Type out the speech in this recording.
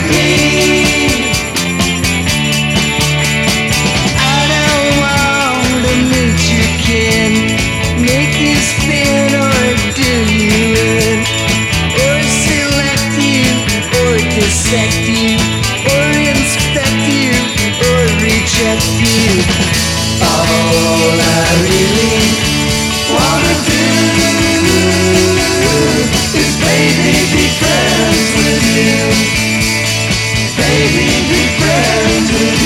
me. I don't want to meet you, kid. Make you spin or do you in, or select you, or dissect you, or inspect you, or reject you. All I really wanna do is baby be friends with you. Baby be friends with you.